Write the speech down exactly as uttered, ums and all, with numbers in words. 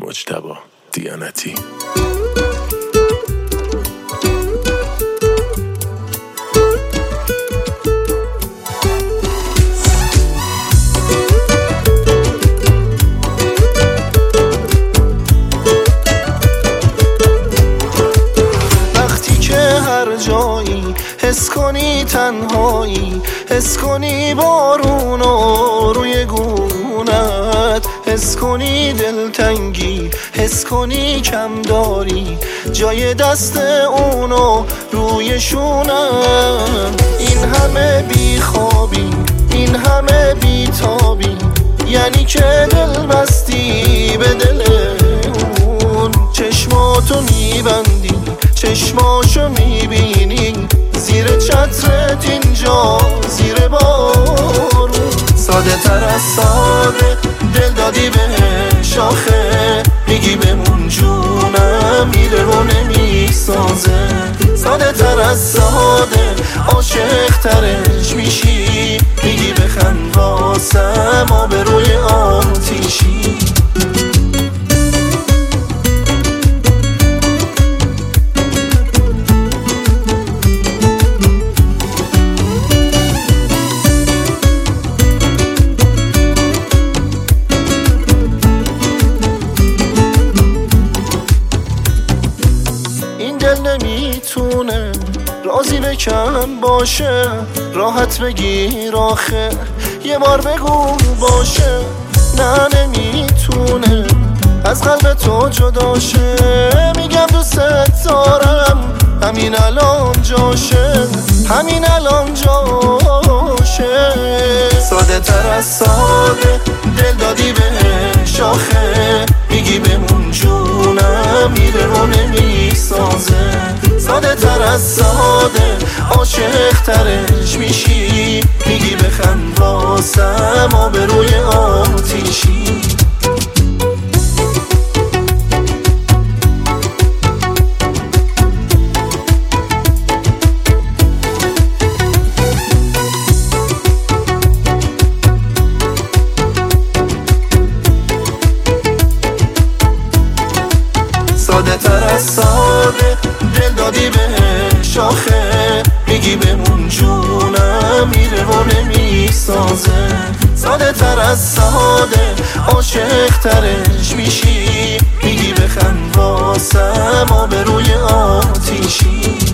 مجتبی دیانتی. جایی حس کنی تنهایی، حس کنی بارونو روی گونت، حس کنی دلتنگی، حس کنی کم داری جای دست اونو روی شونم. این همه بی خوابی، این همه بی تابی، یعنی که دل بستی به دل اون. چشماتو میبندی، چشماشو میبینی، زیر چترت اینجا زیر بارون. ساده تر از ساده دل دادی به شاخه، میگی بمون جونم، میره رو نمیسازه. ساده تر از ساده عاشق ترش میشی، میگی بخند واسم آبروی آتیشی. دل نمیتونه راضی به کم باشه، راحت بگیر آخه یه بار بگو باشه. نه نمیتونه از قلب تو جدا شه، میگم دوست دارم همین الان جاشه، همین الان جاشه. ساده تر از ساده دل دادی به شاخه، میگی بمون جونم، میره رو نمیسازه. ساده تر از ساده عاشق ترش میشی، میگی بخند واسم آبروی آتیشی. ساده تر از ساده دل دادی به شاخه، میگی بمون جونم، میره رو نمیسازه. ساده تر از ساده عاشق ترش میشی، میگی بخند واسم آبروی آتیشی.